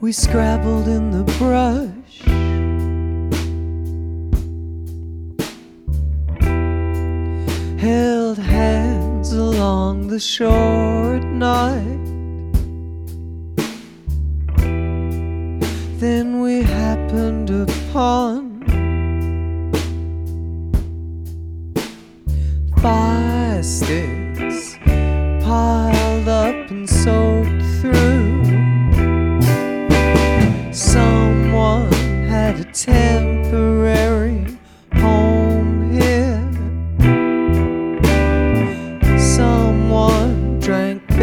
We scrabbled in the brush, held hands along the shore at night.